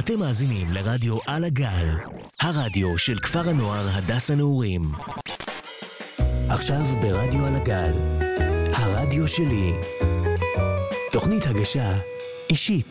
אתם מאזינים לרדיו על הגל, הרדיו של כפר הנוער הדס הנעורים. עכשיו ברדיו על הגל, הרדיו שלי. תוכנית הגשה אישית.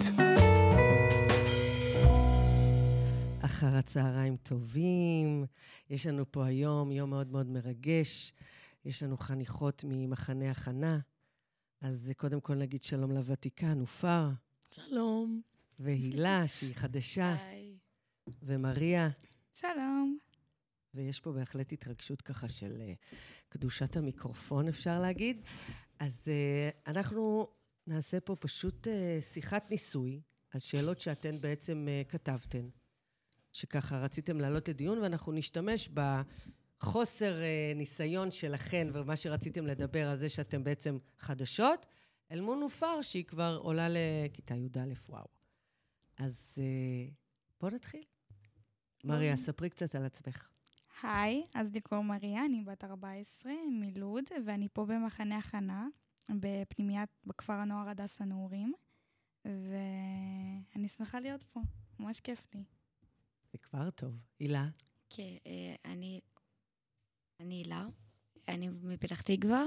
אחר הצהריים טובים, יש לנו פה היום יום מאוד מאוד מרגש, יש לנו חניכות ממחנה הכנה, אז קודם כל נגיד שלום לוותיקה, נופר. שלום. והילה, שהיא חדשה. היי. ומריה. שלום. ויש פה בהחלט התרגשות ככה של קדושת המיקרופון, אפשר להגיד. אז אנחנו נעשה פה פשוט שיחת ניסוי, על שאלות שאתן בעצם כתבתן, שככה רציתם לעלות לדיון, ואנחנו נשתמש בחוסר ניסיון שלכן, ומה שרציתם לדבר על זה שאתם בעצם חדשות, אל מול נופר שהיא כבר עולה לכיתה י"א, וואו. אז בוא נתחיל. מריה, ספרי קצת על עצמך. היי, אז לי קוראים מריה, אני בת 14 מלוד, ואני פה במחנה הכנה, בפנימיית בכפר הנוער הדס הנעורים, ואני שמחה להיות פה, ממש כיף לי. זה כבר טוב. הילה? כן, אני הילה, אני מפתח תקווה.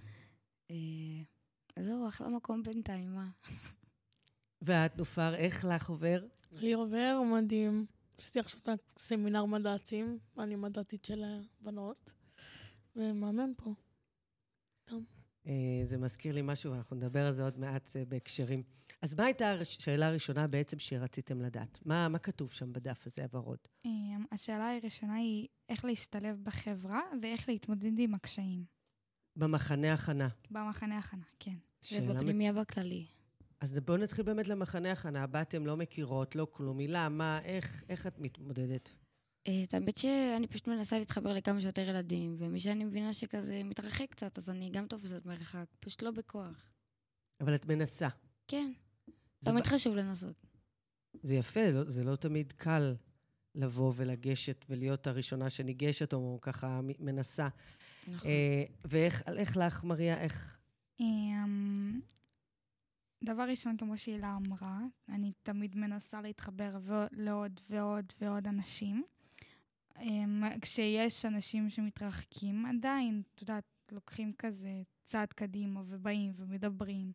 זהו, אחלה מקום בינתיים, מה? ואת, נופר, איך לך עובר? לי עובר מדהים. עשיתי עכשיו את הסמינר מדעצים, אני מדעתית של הבנות, ומאמן פה. טוב. זה מזכיר לי משהו, ואנחנו נדבר על זה עוד מעט בהקשרים. אז מה הייתה השאלה הראשונה בעצם שרציתם לדעת? מה כתוב שם בדף הזה, הוורוד? השאלה הראשונה היא איך להשתלב בחברה ואיך להתמודד עם הקשיים. במחנה הכנה. במחנה הכנה, כן. ובפנימיה בכללי. אז בואו נתחיל באמת למחנה הכנה. באתם לא מכירות, לא כלום. מילה, מה, איך את מתמודדת? האמת שאני פשוט מנסה להתחבר לכמה שיותר ילדים, ומי שאני מבינה שכזה מתרחק קצת, אז אני גם תופסת מרחק, פשוט לא בכוח. אבל את מנסה. כן, תמיד חשוב לנסות. זה יפה, זה לא תמיד קל לבוא ולגשת ולהיות הראשונה שניגשת או ככה מנסה. נכון. ואיך לך, מריה, איך? דבר ראשון, כמו שהילה אמרה, אני תמיד מנסה להתחבר לעוד ועוד ועוד אנשים. כשיש אנשים שמתרחקים, עדיין, את יודעת, לוקחים כזה צעד קדימה ובאים ומדברים,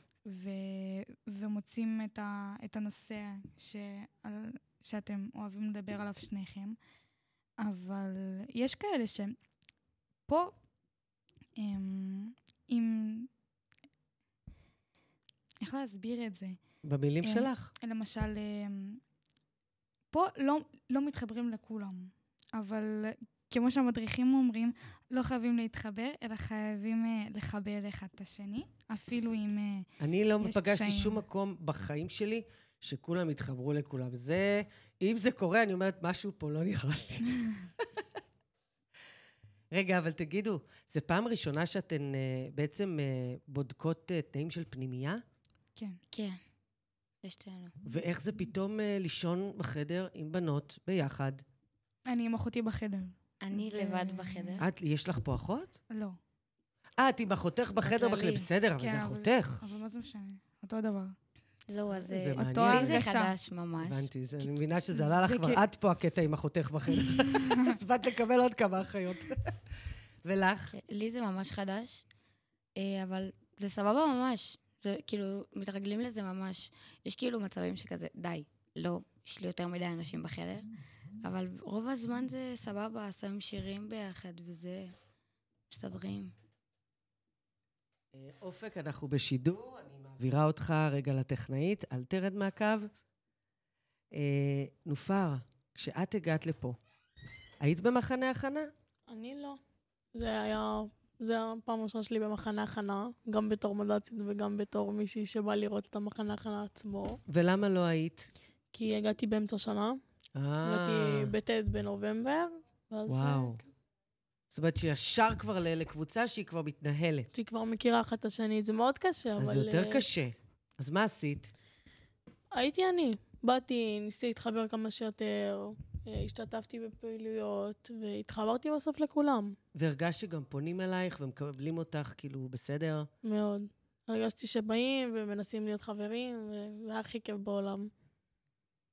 ומוצאים את הנושא שאתם אוהבים לדבר עליו שניכם. אבל יש כאלה שפה, איך להסביר את זה? במילים שלך. למשל, פה לא מתחברים לכולם, אבל כמו שהמדריכים אומרים, לא חייבים להתחבר, אלא חייבים לחבר אחד את השני, אפילו אם יש קשיים. אני לא פגשתי שום מקום בחיים שלי שכולם התחברו לכולם. אם זה קורה, אני אומרת, משהו פה לא נראה לי. רגע, אבל תגידו, זה פעם ראשונה שאתן בעצם בודקות תנאים של פנימייה? כן. כן, לשתינו. ואיך זה פתאום לישון בחדר עם בנות ביחד? אני עם אחותי בחדר. אני לבד בחדר. יש לך פה אחות? לא. את עם אחותך בחדר בכלל, בסדר, אבל זה אחותך. אבל מה זה משנה? אותו דבר. זהו, אז זה אותו מעניין. זה הרגשה. חדש ממש. הבנתי, אני מבינה שזה עלה לך כבר עד פה הקטע עם אחותך בחדר. אז באת לקבל עוד כמה אחיות. ולך? לי זה ממש חדש, אבל זה סבבה ממש. זה כאילו, מתרגלים לזה ממש. יש כאילו מצבים שכזה, די, לא, יש לי יותר מדי אנשים בחדר, אבל רוב הזמן זה סבבה, שמים שירים ביחד, וזה מסתדרים. אופק, אנחנו בשידור, אני מעבירה אותך רגע לטכנאית, אל תרד מהקו. נופר, כשאת הגעת לפה, היית במחנה הכנה? אני לא. זה הפעם הראשונה שלי במחנה הכנה, גם בתור מדעצית וגם בתור מישהי שבא לראות את המחנה הכנה עצמו. ולמה לא היית? כי הגעתי באמצע שנה, הגעתי בט' בנובמבר. וואו. זאת אומרת שישר כבר לקבוצה שהיא כבר מתנהלת. שהיא כבר מכירה אחת את השני, זה מאוד קשה, אבל... אז זה יותר קשה. אז מה עשית? הייתי אני. באתי, ניסיתי להתחבר כמה שיותר, השתתפתי בפעילויות, והתחברתי בסוף לכולם. והרגשתי שגם פונים אלייך ומקבלים אותך כאילו בסדר? מאוד. הרגשתי שבאים ומנסים להיות חברים, וזה הכי כיף בעולם.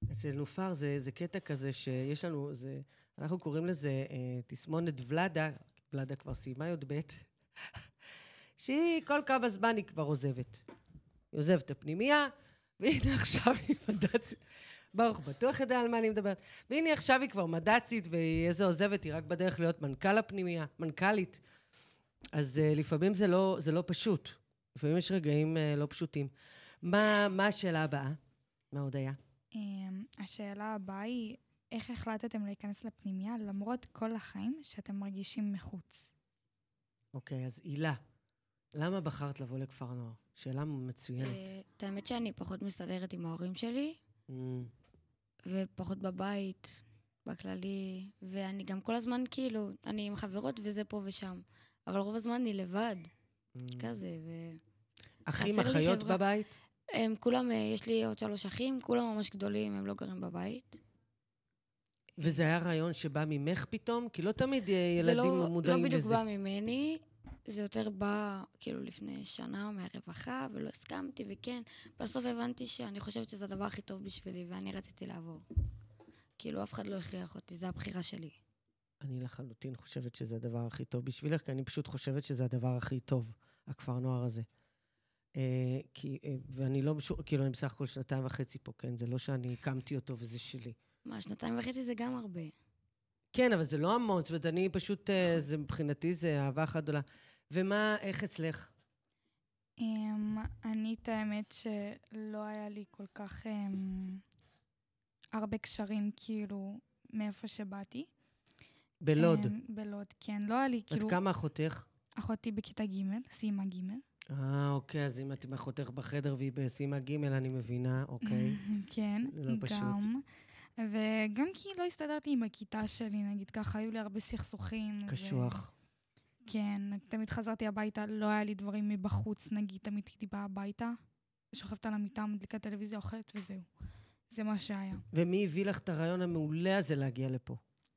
אצל נופר זה קטע כזה שיש לנו, אנחנו קוראים לזה תסמונת ולדה, ולדה כבר סיימה י"ב, שהיא כל כמה זמן היא כבר עוזבת. היא עוזבת את הפנימייה, והנה עכשיו היא מדצית. ברוך בטוח יודע על מה אני מדברת. והנה עכשיו היא כבר מדצית, והיא איזה עוזבת, היא רק בדרך להיות מנכ"ל הפנימייה, מנכ"לית. אז לפעמים זה לא פשוט. לפעמים יש רגעים לא פשוטים. מה השאלה הבאה? מה עוד היה? השאלה הבאה היא, איך החלטתם להיכנס לפנימייה למרות כל החיים שאתם מרגישים מחוץ? אוקיי, אז הילה, למה בחרת לבוא לכפר הנוער? שאלה מצוינת. את האמת שאני פחות מסתדרת עם ההורים שלי, ופחות בבית, בכללי, ואני גם כל הזמן כאילו, אני עם חברות וזה פה ושם, אבל רוב הזמן אני לבד, כזה, אחים, אחיות בבית? הם כולם, יש לי עוד 3 אחים, כולם ממש גדולים, הם לא גרים בבית. וזה היה רעיון שבא ממך פתאום? כי לא תמיד ילדים מודעים לזה. זה לא בדיוק בא ממני, זה יותר בא כאילו לפני שנה מהרווחה, ולא הסכמתי, וכן, בסוף הבנתי שאני חושבת שזה הדבר הכי טוב בשבילי, ואני רציתי לעבור. כאילו אף אחד לא הכריח אותי, זה הבחירה שלי. אני לחלוטין חושבת שזה הדבר הכי טוב בשבילך, כי אני פשוט חושבת שזה הדבר הכי טוב, הכפר נוער הזה. ואני לא, כאילו אני בסך הכל 2.5 פה, כן? זה לא שאני הקמתי אותו וזה שלי. מה, 2.5 זה גם הרבה. כן, אבל זה לא המון, זאת אומרת, אני פשוט, מבחינתי זה אהבה אחת גדולה. ומה, איך אצלך? אני את האמת שלא היה לי כל כך הרבה קשרים, כאילו, מאיפה שבאתי. בלוד? בלוד, כן. לא היה לי, כאילו... עד כמה אחותך? אחותי בכיתה ג', סיימה ג'. אוקיי, אז אם את עם אחותך בחדר והיא בסיימה ג', אני מבינה, אוקיי. כן, זה לא פשוט. וגם כי לא הסתדרתי עם הכיתה שלי, נגיד ככה, היו לי הרבה סכסוכים. קשוח. כן, תמיד חזרתי הביתה, לא היה לי דברים מבחוץ, נגיד, תמיד הייתי באה הביתה, שוכבת על המיטה, מדליקה טלוויזיה, אוכלת וזהו. זה מה שהיה. ומי הביא לך את הרעיון המעולה הזה להגיע לפה?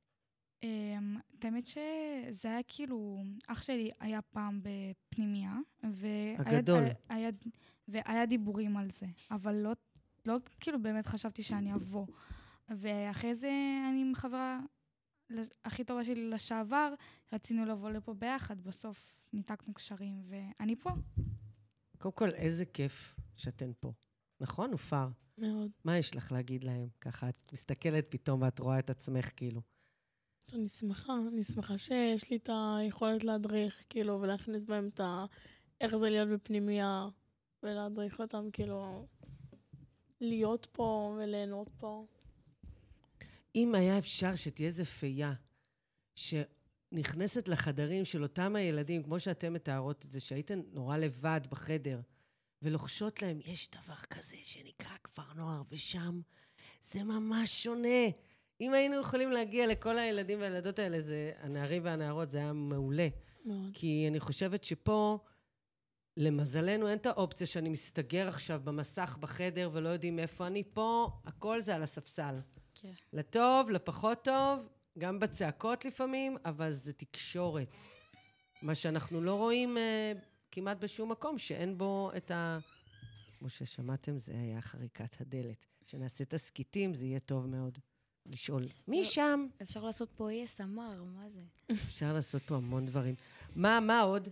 האמת שזה היה כאילו, אח שלי היה פעם בפנימייה, הגדול. והיה דיבורים על זה, אבל לא כאילו באמת חשבתי שאני אבוא. ואחרי זה אני עם חברה הכי טובה שלי לשעבר, רצינו לבוא לפה ביחד, בסוף ניתקנו קשרים, ואני פה. קודם כל, איזה כיף שאתן פה. נכון, נופר? מאוד. מה יש לך להגיד להם? ככה, את מסתכלת פתאום ואת רואה את עצמך, כאילו. אני שמחה שיש לי את היכולת להדריך, כאילו, ולהכניס בהם את איך זה להיות בפנימייה, ולהדריך אותם, כאילו, להיות פה וליהנות פה. אם היה אפשר שתהיה איזה פייה, שנכנסת לחדרים של אותם הילדים, כמו שאתם מתארות את זה, שהייתן נורא לבד בחדר, ולוחשות להם, יש דבר כזה שנקרא כפר נוער, ושם זה ממש שונה. אם היינו יכולים להגיע לכל הילדים והילדות האלה, הנערים והנערות, זה היה מעולה. מאוד. כי אני חושבת שפה, למזלנו, אין את האופציה שאני מסתגר עכשיו במסך בחדר, ולא יודעים איפה אני פה, הכל זה על הספסל. כן. לטוב, לפחות טוב, גם בצעקות לפעמים, אבל זה תקשורת. מה שאנחנו לא רואים כמעט בשום מקום, שאין בו את כמו ששמעתם, זה היה חריקת הדלת. שנעשה תסקיטים, זה יהיה טוב מאוד. לשאול, מי שם? אפשר לעשות פה ASMR, מה זה? אפשר לעשות פה המון דברים. מה עוד?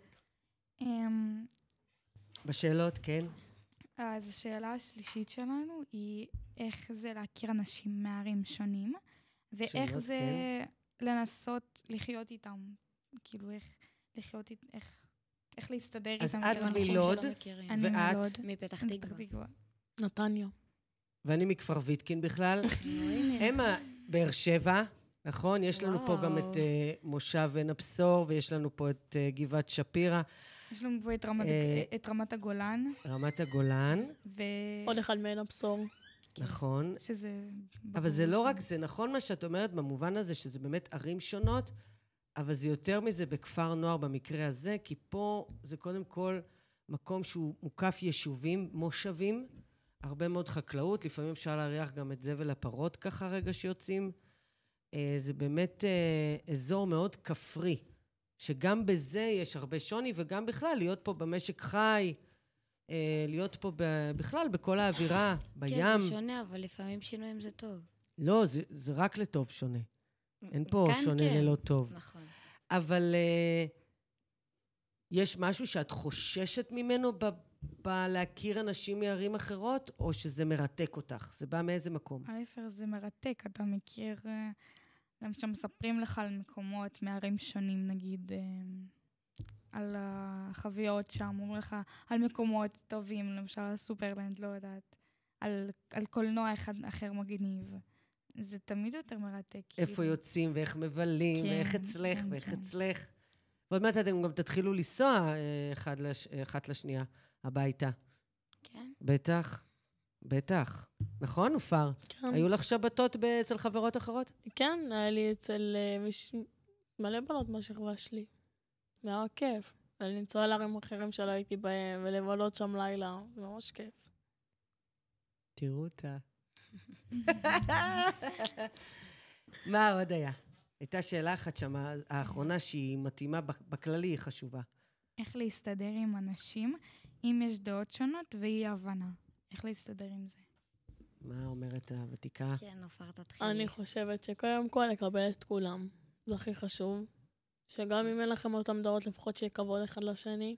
בשאלות, כן. אז השאלה השלישית שלנו היא איך זה להכיר אנשים מערים שונים, ואיך זה לנסות לחיות איתם. כאילו, איך לחיות איתם, איך להסתדר איתם. אז את מלוד, ואת? מפתח תקווה. נתניה. ואני מכפר ויתקין בכלל. אמה, באר שבע, נכון? יש לנו פה גם את מושב עין הבשור, ויש לנו פה את גבעת שפירא. יש לנו פה את רמת הגולן. רמת הגולן. עוד אחד מעין הבשור. נכון. שזה... אבל זה לא רק, זה נכון מה שאת אומרת במובן הזה, שזה באמת ערים שונות, אבל זה יותר מזה בכפר נוער במקרה הזה, כי פה זה קודם כל מקום שהוא מוקף יישובים, מושבים, הרבה מאוד חקלאות, לפעמים אפשר להריח גם את זבל הפרות ככה רגע שיוצאים. זה באמת אזור מאוד כפרי, שגם בזה יש הרבה שוני, וגם בכלל להיות פה במשק חי, להיות פה בכלל, בכל האווירה, בים. כן, זה שונה, אבל לפעמים שינויים זה טוב. לא, זה רק לטוב שונה. אין פה שונה ללא טוב. נכון. אבל יש משהו שאת חוששת ממנו להכיר אנשים מערים אחרות, או שזה מרתק אותך? זה בא מאיזה מקום? ההפך, זה מרתק. אתה מכיר, למשל מספרים לך על מקומות מערים שונים, נגיד, על החוויות שם, אומרים לך על מקומות טובים, למשל על סופרלנד, לא יודעת, על קולנוע אחד אחר מגניב. זה תמיד יותר מרתק. איפה יוצאים ואיך מבלים, ואיך אצלך ואיך אצלך. ועוד מעט אתם גם תתחילו לנסוע אחת לשנייה הביתה. כן. בטח, בטח. נכון, אופר? כן. היו לך שבתות אצל חברות אחרות? כן, היה לי אצל מלא בנות מהשכבה שלי. היה כיף. לנסוע לערים אחרים שלא הייתי בהם, ולבלות שם לילה. זה ממש כיף. תראו אותה. מה עוד היה? הייתה שאלה אחת שם, האחרונה שהיא מתאימה בכללי, היא חשובה. איך להסתדר עם אנשים, אם יש דעות שונות ואי הבנה. איך להסתדר עם זה? מה אומרת הוותיקה? כן, אופר תתחיל. אני חושבת שקודם כל לקבל את כולם. זה הכי חשוב. שגם אם אין לכם אותם דעות, לפחות שיהיה כבוד אחד לשני.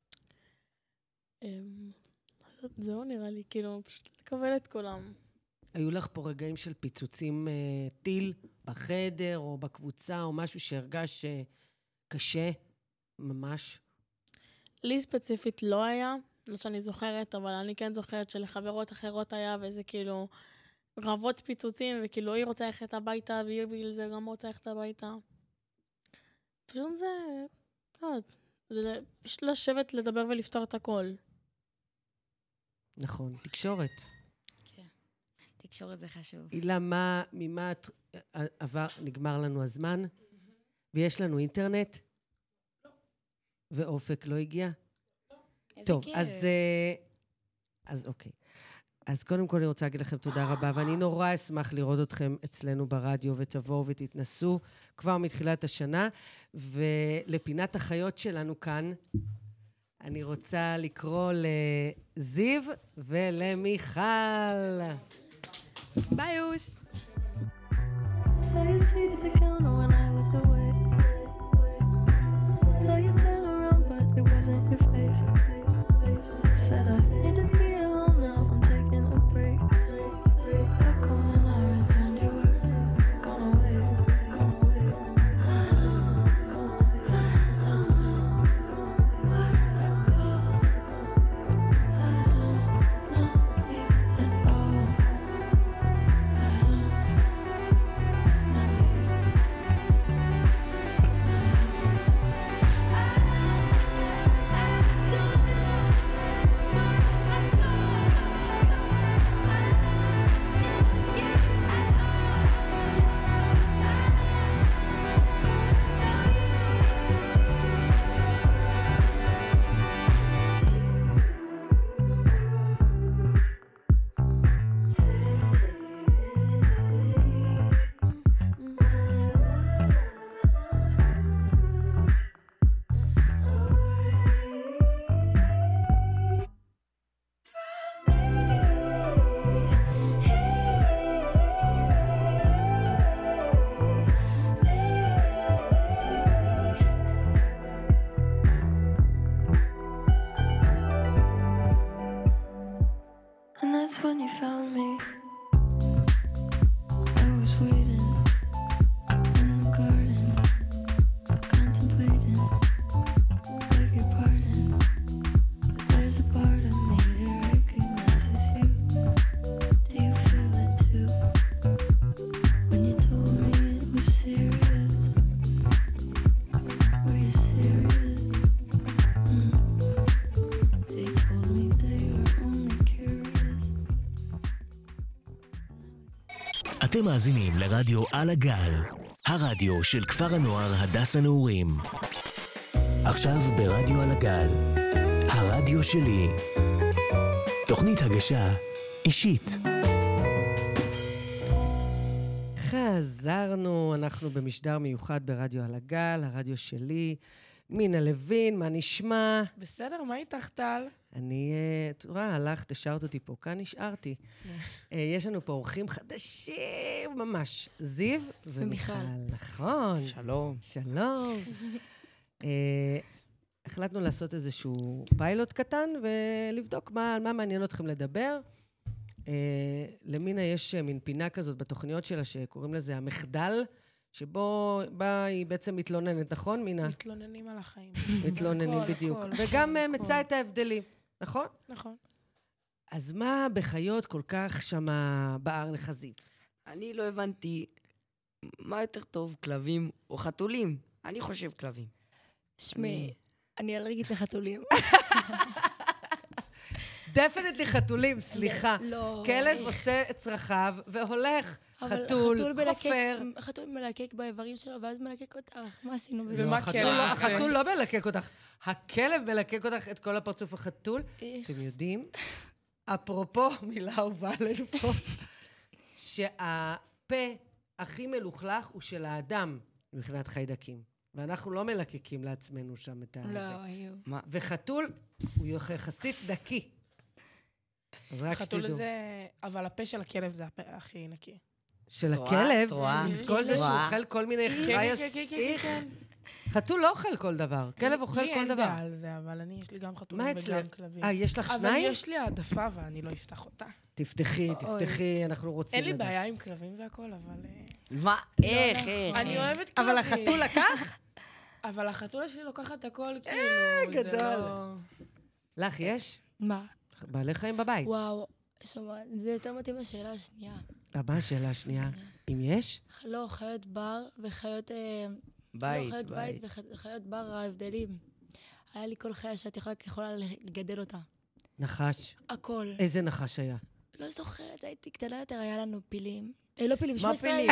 זהו נראה לי, כאילו, פשוט לקבל את כולם. היו לך פה רגעים של פיצוצים טיל בחדר או בקבוצה או משהו שהרגש קשה ממש? לי ספציפית לא היה, לא שאני זוכרת, אבל אני כן זוכרת שלחברות אחרות היה, וזה כאילו רבות פיצוצים, וכאילו היא רוצה ללכת הביתה, והיא בגלל זה גם רוצה ללכת הביתה. פשוט זה פשוט לשבת, לדבר ולפתור את הכל. נכון, תקשורת. כן. תקשורת זה חשוב. אילה, ממה נגמר לנו הזמן? ויש לנו אינטרנט? ואופק לא הגיע? טוב, אז אוקיי. אז קודם כל אני רוצה להגיד לכם תודה רבה, ואני נורא אשמח לראות אתכם אצלנו ברדיו, ותבואו ותתנסו כבר מתחילת השנה, ולפינת החיות שלנו כאן, אני רוצה לקרוא לזיו ולמיכל. ביי יוש! So you sit at the counter when I look away. So you turn around but it wasn't your face. Said I need to be alone now, I'm taking a break. How come when I returned you were gone away? I don't know why I call. I don't know you at all. And that's when you found me. I was waiting in the garden, contemplating, beg your pardon. But there's a part of me that recognizes you. Do you feel it too? When you told me it was serious, were you serious? They told me they were only curious. אתם מאזינים לרדיו על הגל, הרדיו של כפר הנוער הדס הנעורים. עכשיו ברדיו על הגל, הרדיו שלי. תוכנית הגשה אישית. חזרנו, אנחנו במשדר מיוחד ברדיו על הגל, הרדיו שלי, מינה לוין, מה נשמע? בסדר, מה איתך, טל? אני, תראה, הלכת, השארת אותי פה, כאן נשארתי. יש לנו פה אורחים חדשים ממש, זיו ומיכל. נכון. שלום. שלום. החלטנו לעשות איזשהו פיילוט קטן ולבדוק מה מעניין אתכם לדבר. למינה יש מין פינה כזאת בתוכניות שלה שקוראים לזה המחדל, שבו היא בעצם מתלוננת, נכון, מינה? מתלוננים על החיים. מתלוננים בדיוק. וגם מצא את ההבדלים, נכון? נכון. אז מה בחיות כל כך שמה בער לך זיו? אני לא הבנתי מה יותר טוב, כלבים או חתולים. אני חושב כלבים. שמי, אני אלרגית לחתולים. דפנטלי חתולים, סליחה. לא. כלב עושה את צרכיו והולך. אבל חתול, חופר. חתול מלקק באיברים שלו, ואז מלקק אותך. מה עשינו בזה? ומה החתול לא מלקק אותך. הכלב מלקק אותך את כל הפרצוף החתול. איך. אתם יודעים, אפרופו, מילה אהובה עלינו פה, שהפה הכי מלוכלך הוא של האדם מבחינת חיידקים. ואנחנו לא מלקקים לעצמנו שם את הזה. לא, היו. וחתול הוא יחסית נקי. אז רק חתול שתדעו. זה... אבל הפה של הכלב זה הפה הכי נקי. של הכלב, תרועה. עם כל זה שהוא אוכל כל מיני חייס. כן. חתול לא אוכל כל דבר, כלב אוכל לי כל אין דבר. דעה על זה, אבל יש לי גם חתולים מה וגם אצלך? כלבים. יש לך אבל שניים? יש לי העדפה ואני לא אפתח אותה. תפתחי, אנחנו רוצים אין לי לדעת. בעיה עם כלבים והכל, אבל... מה? איך? אני אוהבת כלבים. אבל החתול לקח? אבל החתולה שלי לוקחת הכל, כאילו, זה גדול. לא... לך יש? מה? בעלי חיים בבית. וואו, שומע, זה יותר מתאים לשאלה השנייה. מה השאלה השנייה? אם יש? לא, חיות בר וחיות... בית, לא, חיות בית. בית וחיות בר, ההבדלים. היה לי כל חיה שאת יכולה לגדל אותה. נחש. הכל. איזה נחש היה? לא זוכרת, הייתי קטנה יותר, היה לנו פילים. לא פילים, מה 17, פילים?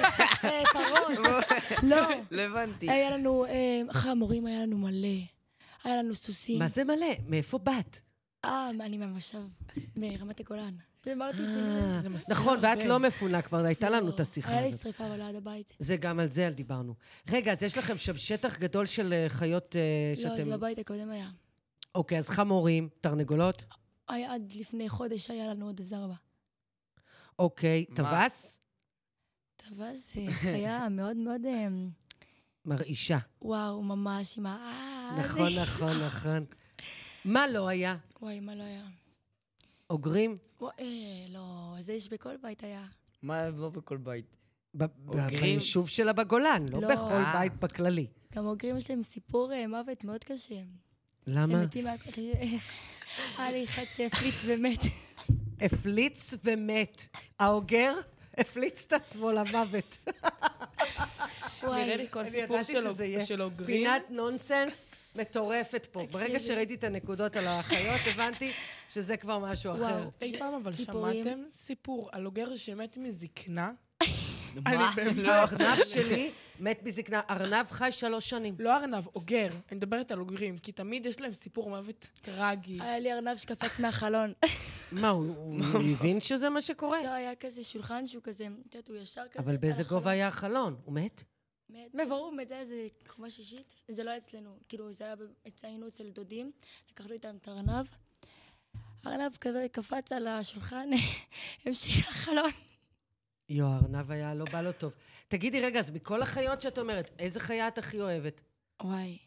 פרות. לא. לא הבנתי. היה לנו חמורים, היה לנו מלא. היה לנו סוסים. מה זה מלא? מאיפה באת? אני מהמושב, מרמת הגולן. זה אמרתי, זה מסתיר נכון, ואת הרבה. לא מפונה כבר, הייתה לנו את השיחה היה לי הזאת. שריפה ליד הבית. זה גם על זה דיברנו. רגע, אז יש לכם שם שטח גדול של חיות לא, שאתם... זה בבית הקודם היה. אוקיי, אז חמורים, תרנגולות. עד לפני חודש היה לנו עוד 4. אוקיי, מה? טווס? טווס זה חיה מאוד מאוד... מרעישה. וואו, ממש עם נכון, נכון, נכון. מה לא היה? וואי, מה לא היה? אוגרים? לא, זה יש בכל בית היה. מה לא בכל בית? אוגרים? ביישוב שלה בגולן, לא לא. בכל בית בכללי. גם אוגרים יש להם סיפור מוות מאוד קשה. למה? הם מתים היה לי אחד שהפליץ ומת. הפליץ ומת. האוגר הפליץ את עצמו למוות. נראה לי כל אני סיפור ידעתי שזה יהיה של אוגרים. פינת נונסנס מטורפת פה. תקשיבי. ברגע שראיתי את הנקודות על החיות, הבנתי שזה כבר משהו אחר. וואו. אי פעם אבל סיפורים. שמעתם סיפור על אוגר שמת מזקנה? מה? לא. הארנב שלי מת מזקנה. ארנב חי 3 שנים. לא ארנב, אוגר. אני מדברת על אוגרים, כי תמיד יש להם סיפור מוות טרגי. היה לי ארנב שקפץ מהחלון. מה, הוא הבין שזה מה שקורה? לא, היה כזה שולחן שהוא כזה, את יודעת, הוא ישר כזה. אבל באיזה על גובה החלון. היה החלון? הוא מת? ברור, זה היה איזה קומה שישית, זה לא היה אצלנו, כאילו זה היה, היינו אצל דודים, לקחנו איתם את הארנב, הארנב כזה קפץ על השולחן, המשיך לחלון. הארנב היה לא בא לו טוב. תגידי רגע, אז מכל החיות שאת אומרת, איזה חיה את הכי אוהבת? וואי.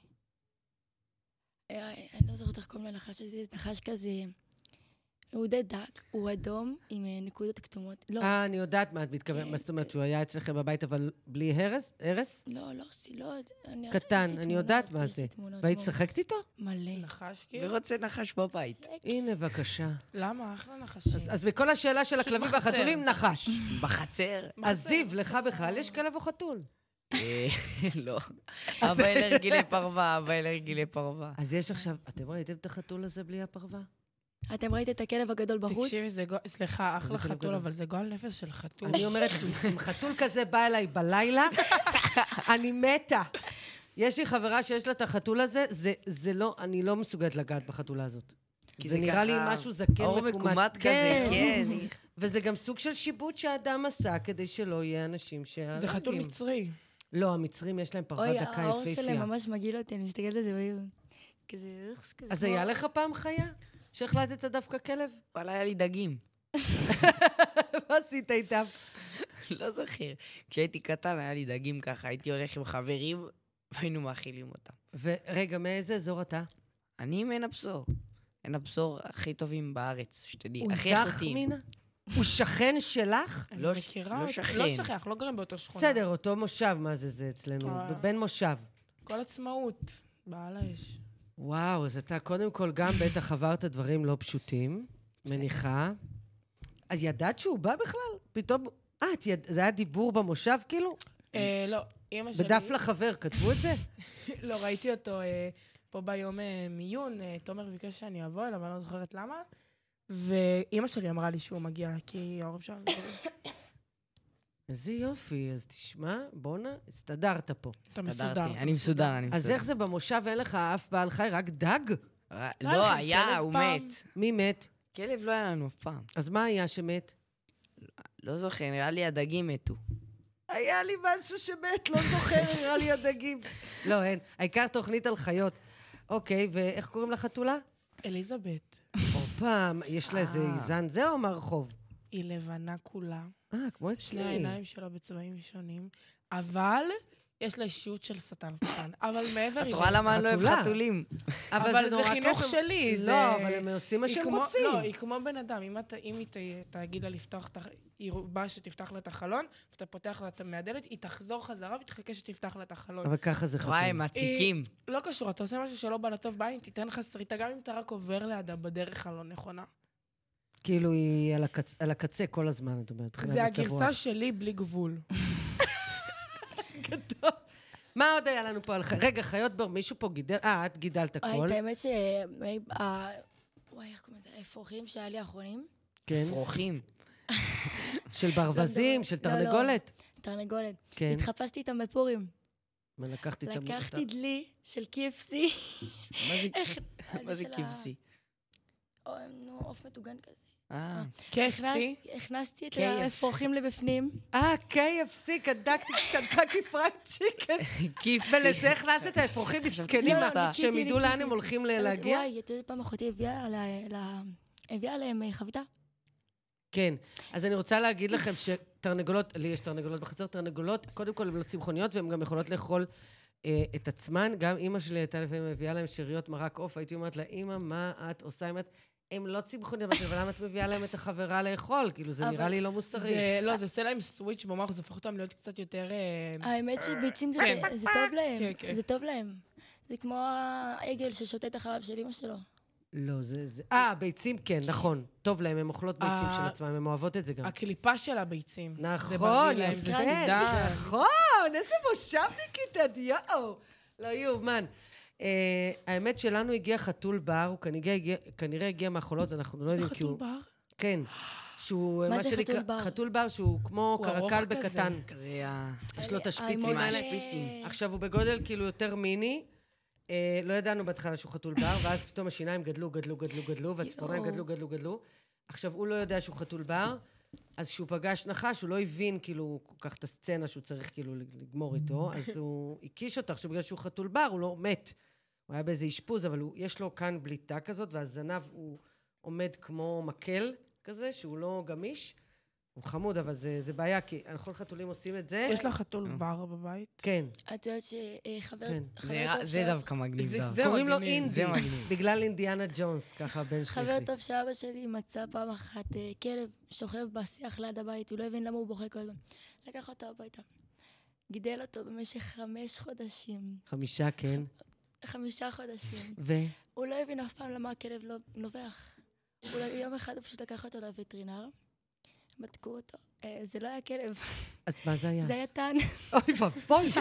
אני לא זוכרת איך קוראים לנחש הזה, זה נחש כזה, הוא די דק, הוא אדום עם נקודות כתומות. לא, אני יודעת מה את מתכוונת, כן. מה זאת אומרת, הוא היה אצלכם בבית, אבל בלי הרס? לא, קטן, יש לי אני יודעת תמונות, מה יש לי זה. תמונות, והיית מאוד. שחקת איתו? מלא. נחש אני כאילו? רוצה נחש בבית. הנה, בבקשה. למה? אחלה נחשים. אז בכל השאלה של פשוט הכלבים בחצר. והחתולים, נחש. בחצר? אז זיו, לך בכלל יש כלב או חתול? לא. אבא אלרגי לפרווה. אז יש עכשיו, אתם ראיתם את החתול הזה בלי הפרווה? אתם ראיתם את הכלב הגדול בחוץ? תקשיבי, סליחה, אחלה כלב חתול, גדול. אבל זה גועל נפש של חתול. אני אומרת, אם חתול כזה בא אליי בלילה, אני מתה. יש לי חברה שיש לה את החתול הזה, זה לא, אני לא מסוגלת לגעת בחתולה הזאת. כי זה זה נראה לי ככה משהו זקן אור מקומט כזה, כן. וזה גם סוג של שיבוט שהאדם עשה כדי שלא יהיה אנשים שהרגים. זה חתול מצרי. לא, המצרים יש להם פרוות אוי, דקה האור יפהפייה. שלהם ממש מגעיל אותי, אני מסתכלת על זה, והיו כזה... כזה אז כמו- היה לך פעם חיה? שהחלטת דווקא כלב? וואלה, היה לי דגים. מה עשית איתם? לא זוכר. כשהייתי קטן היה לי דגים ככה, הייתי הולך עם חברים, והיינו מאכילים אותם. ורגע, מאיזה אזור אתה? אני מעין הבשור. עין הבשור הכי טובים בארץ, שתדעי. הוא הכי איתך, איכותיים. מינה? הוא שכן שלך? אני לא מכירה לא אותו. שכן. לא שכח, לא גרים באותו שכונה. בסדר, אותו מושב, מה זה אצלנו? בן מושב. כל עצמאות, בעל האש. וואו, אז אתה קודם כל גם בטח עברת דברים לא פשוטים, מניחה. אז ידעת שהוא בא בכלל? פתאום... זה היה דיבור במושב כאילו? לא, אמא שלי... בדף לחבר, כתבו את זה? לא, ראיתי אותו פה ביום מיון, תומר ביקש שאני אבוא אליו, אני לא זוכרת למה. ואמא שלי אמרה לי שהוא מגיע, כי ההורים שלנו... איזה יופי, אז תשמע, בואנה, הסתדרת פה. אתה מסודר. הסתדרתי, אני מסודר, אני מסודר. אז איך זה במושב אין לך אף בעל חי, רק דג? לא, לכם היה, כלב הוא פעם? מת. מי מת? כלב לא היה לנו אף פעם. אז מה היה שמת? לא זוכר, נראה לי הדגים מתו. היה לי משהו שמת, לא זוכר, נראה לי הדגים. לא, אין. העיקר תוכנית על חיות. אוקיי, ואיך קוראים לחתולה? אליזבת. או פעם, יש לה איזה איזן זה או מהרחוב? היא לבנה כולה. כמו שני אצלי. העיניים שלה בצבעים שונים. אבל יש לה אישיות של שטן קטן. אבל מעבר... את רואה למה אני לא אוהב חתולה. חתולים? אבל זה נורא חינוך כיף. שלי. זה- לא, אבל הם עושים מה היא שהם כמו- רוצים. לא, היא כמו בן אדם. אם היא תגיד לה לפתוח את היא באה שתפתח לה את החלון, ואתה פותח לה את מהדלת, היא תחזור חזרה ותחכה שתפתח לה את החלון. אבל ככה זה וואי, הם חתול. מציקים. לא קשור, אתה עושה משהו שלא בא לטוב בעין, תיתן לך שריטה, גם אם אתה רק עובר לידה בדרך הלא נכונה. כאילו היא על הקצה כל הזמן, את אומרת. מבחינת זה מצב הגרסה רוח. שלי בלי גבול. מה עוד היה לנו פה על חיות? רגע, חיות בר, מישהו פה גידל? את גידלת הכל. את האמת ש... וואי, איך קוראים לזה? האפרוחים שהיה לי האחרונים? כן. אפרוחים. של ברווזים, של תרנגולת. תרנגולת. כן. התחפשתי איתם בפורים. לקחתי את לקחתי דלי של KFC. מה זה כבשי? נו, עוף מטוגן כזה. KFC? הכנסתי את KFC. האפרוחים לבפנים. KFC, קנטקי פרייד צ'יקן. כבשי. ולזה הכנסת את האפרוחים מסכנים, לא, שהם ניקיתי. ידעו לאן הם הולכים להגיע? וואי, אתה יודע, פעם אחותי הביאה להם חביתה. כן. אז אני רוצה להגיד לכם שתרנגולות, לי יש תרנגולות בחצר, תרנגולות, קודם כל הן לא צמחוניות, והן גם יכולות לאכול את עצמן. גם אמא שלי הייתה לפעמים מביאה להם שאריות מרק עוף, הייתי אומרת לה, אמא, מה את עושה עם את... הם לא צמחוניות, אבל למה את מביאה להם את החברה לאכול? כאילו, זה נראה לי לא מוסרי. לא, זה עושה להם סוויץ' במוח, זה הופך אותם להיות קצת יותר... האמת שביצים כן. זה טוב להם. כן, כן. זה טוב להם. זה כמו העגל ששותה את החלב של אמא שלו. לא, זה... ביצים כן, נכון. טוב להם, הן אוכלות ביצים של עצמם, הן אוהבות את זה גם. הקליפה של הביצים. זה נכון, בריא להם, זה יפה, סידה. נכון, איזה מושבניקית את, יואו. לא יאומן. האמת שלנו הגיע חתול בר, הוא כנראה הגיע מהחולות, אנחנו לא יודעים כי הוא... חתול בר? כן. שהוא מה זה חתול בר? חתול בר שהוא כמו הוא ארוך קרקל כזה. בקטן. כזה יש לו את השפיצים מלא. האלה. שפיצים. עכשיו הוא בגודל כאילו יותר מיני. לא ידענו בהתחלה שהוא חתול בר, ואז פתאום השיניים גדלו, והצפוריים גדלו. עכשיו הוא לא יודע שהוא חתול בר, אז כשהוא פגש נחש, הוא לא הבין כאילו כל כך את הסצנה שהוא צריך כאילו לגמור איתו, אז הוא הקיש אותה. עכשיו בגלל שהוא חתול בר, הוא לא מת. הוא היה באיזה אשפוז, אבל יש לו כאן בליטה כזאת, והזנב הוא עומד כמו מקל כזה, שהוא לא גמיש. הוא חמוד, אבל זה בעיה, כי כל חתולים עושים את זה. יש לך חתול בר בבית? כן. את יודעת שחבר כן. טוב זה דווקא מגניב. זה קוראים לו מגניב. אינדי, זה מגניב. בגלל אינדיאנה ג'ונס, ככה הבן שלי. חבר טוב שאבא שלי מצא פעם אחת כלב שוכב בשיח ליד הבית, הוא לא הבין למה הוא בוכה כל הזמן. לקח אותו הביתה. גידל אותו במשך 5 חודשים. 5, כן. 5 חודשים. ו? הוא לא הבין אף פעם למה הכלב לא נובח. אולי יום אחד הוא פשוט לקח אותו לווטרינר, בדקו אותו. זה לא היה כלב, אז מה זה היה? זה היה טן. אוי ואבוי.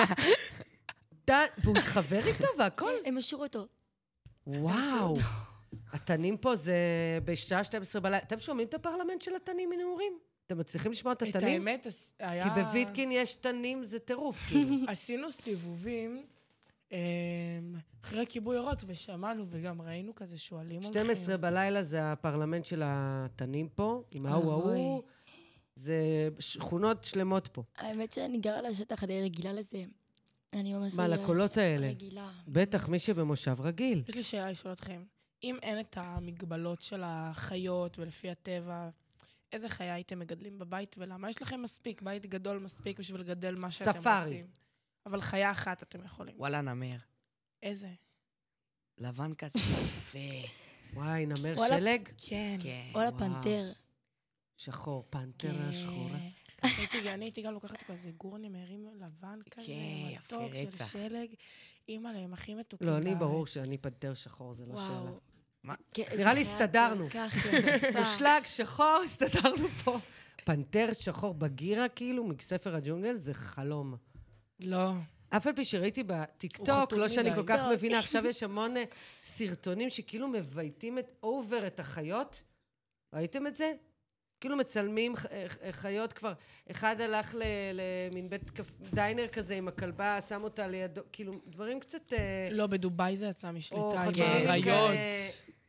והוא התחבר איתו והכל? הם השאירו אותו. וואו. התנים פה זה בשעה 12 בלילה. אתם שומעים את הפרלמנט של התנים מנעורים? אתם מצליחים לשמוע את את התנים? האמת, היה... כי בוויטקין יש תנים, זה טירוף, כאילו. עשינו סיבובים אחרי כיבוי אורות, ושמענו וגם ראינו כזה שואלים הולכים. 12 בלילה זה הפרלמנט של התנים פה, עם ההוא. זה שכונות שלמות פה. האמת שאני גרה על השטח, אני רגילה לזה. אני ממש מה, לקולות האלה? רגילה. בטח, מי שבמושב רגיל. יש לי שאלה לשאול אתכם. אם אין את המגבלות של החיות ולפי הטבע, איזה חיה הייתם מגדלים בבית ולמה? יש לכם מספיק, בית גדול מספיק בשביל לגדל מה שאתם ספארי. רוצים. אבל חיה אחת אתם יכולים. וואלה, נמר. איזה? לבן כזה. יפה. וואי, נמר וואלה. שלג? כן. כן. וואלה, וואו. פנתר. שחור, פנתר השחור. אני הייתי גם לוקחת כזה גור נמרים לבן כזה, כן, יפה, מתוק של רצח. שלג. אימא להם הכי מתוקים לא, אני ברור בארץ. שאני פנתר שחור, זה לא שאלה. וואו. מה? כן, נראה לי איזה חיה הסתדרנו. כל כך יפה. מושלג, שחור, הסתדרנו פה. פנתר שחור בגירה, כאילו, מספר הג'ונגל, זה חלום. לא. אף על פי שראיתי בטיקטוק, חתול לא שאני מדי. כל כך טוב. מבינה, עכשיו יש המון סרטונים שכאילו מבייתים אובר את החיות. ראיתם את זה? כאילו מצלמים חיות כבר. אחד הלך למין בית דיינר כזה עם הכלבה, שם אותה לידו, כאילו דברים קצת... לא, בדובאי זה יצא או משליטה עם חתולים אריות. כאלה.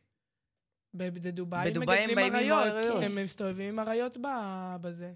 בדובאי בדובאי הם מגדלים באים עם אריות. אריות. הם מסתובבים עם אריות בזה.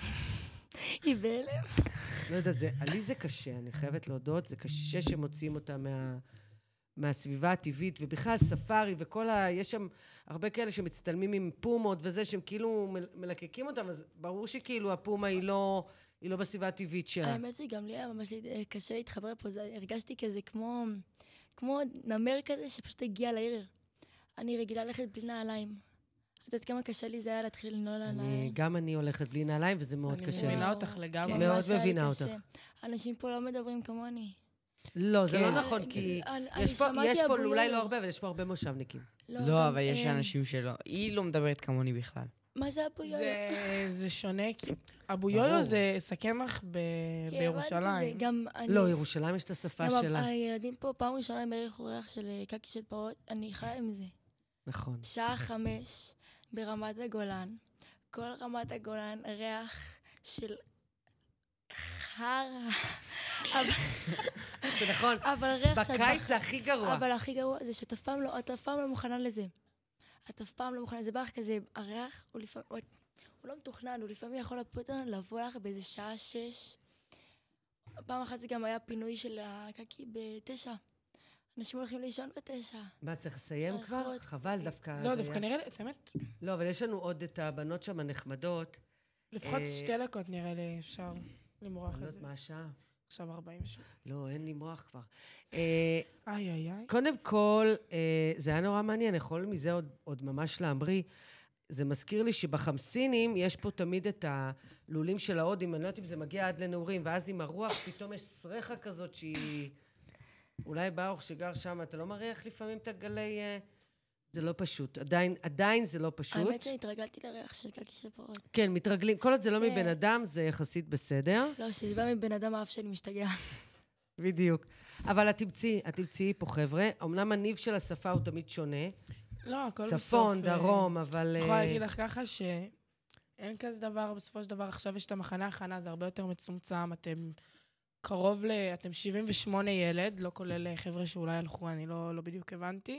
היא בהלם. לא יודעת, לי זה קשה, אני חייבת להודות, זה קשה שמוציאים אותה מהסביבה הטבעית, ובכלל ספארי וכל יש שם הרבה כאלה שמצטלמים עם פומות וזה, שהם כאילו מלקקים אותם, אז ברור שכאילו הפומה היא לא בסביבה הטבעית שלה. האמת שגם לי היה ממש קשה להתחבר פה, הרגשתי כזה כמו נמר כזה שפשוט הגיע לעיר. אני רגילה ללכת בלי נעליים. את יודעת כמה קשה לי זה היה להתחיל לנעול על נעליים. גם אני הולכת בלי נעליים, וזה מאוד אני קשה. מבינה וואו. אותך לגמרי. כן, מאוד ממש היה לי מבינה קשה. אותך. אנשים פה לא מדברים כמוני. לא, זה כן. לא נכון, כי אני יש פה שמעתי אולי אבויו. לא הרבה, אבל יש פה הרבה מושבניקים. לא, גם אבל יש הם. אנשים שלא. היא לא מדברת כמוני בכלל. מה זה אבויו? זה שונה, כי אבו יויו זה סכמח בירושלים. גם אני... לא, ירושלים יש את השפה גם שלה. הילדים פה פעם ראשונה עם ערך אורח של קקי של פרות, אני חיה עם זה. נכון. שעה 5 ברמת הגולן, כל רמת הגולן ריח של חרא. זה נכון. אבל ריח שאת... בקיץ זה הכי גרוע. אבל הכי גרוע זה שאת אף פעם לא מוכנה לזה. את אף פעם לא מוכנה לזה. ברך כזה, הריח הוא לפעמים... הוא לא מתוכנן, הוא לפעמים יכול לבוא לך באיזה שעה 6. פעם אחת זה גם היה פינוי של הקקי ב9. אנשים הולכים לישון ב9. מה, צריך לסיים כבר? נכון. חבל דווקא. לא, דווקא נראה לי, את האמת, לא, אבל יש לנו עוד את הבנות שם הנחמדות. לפחות 2 דקות נראה לי אפשר למרוח אני לא את יודעת זה. מה השעה. עכשיו 48. לא, אין למרוח כבר. איי, איי, איי. קודם כל, זה היה נורא מעניין, יכול מזה עוד ממש להמריא. זה מזכיר לי שבחמסינים יש פה תמיד את הלולים של ההודים, אני לא יודעת אם זה מגיע עד לנעורים, ואז עם הרוח פתאום יש שריחה כזאת שהיא... אולי ברוך שגר שם, אתה לא מריח לפעמים את הגלי... זה לא פשוט. עדיין זה לא פשוט. האמת שהתרגלתי לריח של קקי של פרות. כן, מתרגלים. כל עוד זה לא כן. מבן אדם, זה יחסית בסדר. לא, שזה בא מבן אדם האף שלי משתגע. בדיוק. אבל את תמצאי פה, חבר'ה. אמנם הניב של השפה הוא תמיד שונה. לא, הכל בסוף... צפון, דרום, אבל... אני יכולה להגיד לך ככה שאין כזה דבר, בסופו של דבר, עכשיו יש את המחנה הכנה, זה הרבה יותר מצומצם, אתם קרוב אתם 78 ילד, לא כולל חבר'ה שאולי הלכו, אני לא בדיוק הבנתי.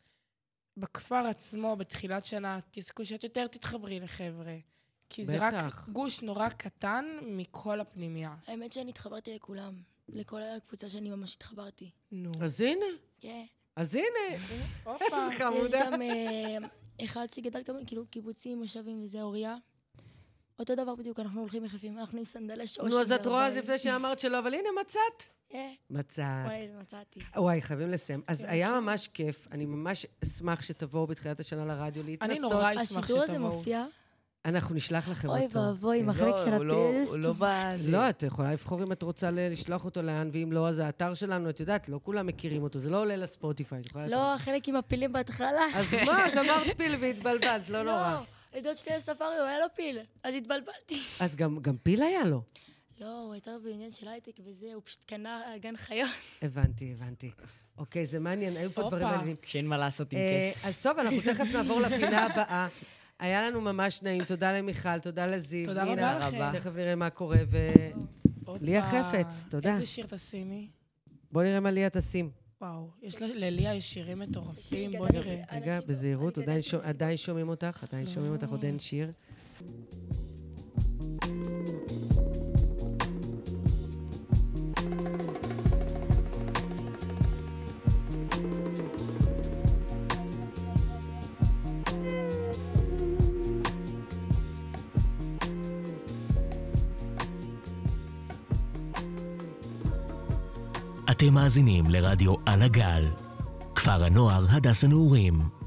בכפר עצמו, בתחילת שנה, תזכו שאת יותר תתחברי לחבר'ה. כי זה רק בטח. גוש נורא קטן מכל הפנימיה. האמת שאני התחברתי לכולם. לכל הקבוצה שאני ממש התחברתי. נו. אז הנה, כן. אז הנה. הופה. איזה יש חמודה. גם אחד שגדל גם, כאילו, קיבוצים, מושבים, וזה אוריה. אותו דבר בדיוק, אנחנו הולכים יחפים, אנחנו עם סנדלי שושי. נו, אז את רואה, אז לפני שאמרת שלא, אבל הנה, מצאת. מצאת. וואי, מצאתי. וואי, חייבים לסיים. אז כן, היה כן. ממש כיף. אני ממש אשמח שתבואו בתחילת השנה לרדיו להתנסות. אני נורא אשמח השידור הזה שתבואו. מופיע, אנחנו נשלח לכם אוי אותו. ואבוי, עם החלק של הוא הפלייליסט. לא בא... לא, את יכולה לבחור אם את רוצה לשלוח אותו לאן, ואם לא, אז האתר שלנו, את יודעת, לא כולם מכירים אותו, זה לא עולה לספוטיפיי. את יכולה לא, החלק עם הפילים בהתחלה. אז מה, אז אמרת פיל והתבלבלת, לא נורא. לא, לדוד שלי הספארי, הוא היה לו פיל, אז התבלבלתי. אז גם פיל היה לו. לא, הוא הייתה בעניין של הייטק וזה, הוא פשוט קנה גן חיות. הבנתי. אוקיי, זה מעניין, היו פה דברים הופה. מעניינים. כשאין מה לעשות עם כסף. אז טוב, אנחנו תכף נעבור לפינה הבאה. היה לנו ממש נעים, תודה למיכל, תודה לזיו. תודה נינה, רבה לכם. תכף נראה מה קורה, הופה. ליה חפץ, תודה. איזה שיר תשימי? בוא נראה מה ליה תשים. וואו, לליה יש שירים מטורפים, בוא גדול. נראה. רגע, אנשים- בזהירות, אני עדיין גדלתי עדיין שומעים אותך, עוד אין שיר. אתם מאזינים לרדיו על הגל. כפר הנוער הדס הנעורים.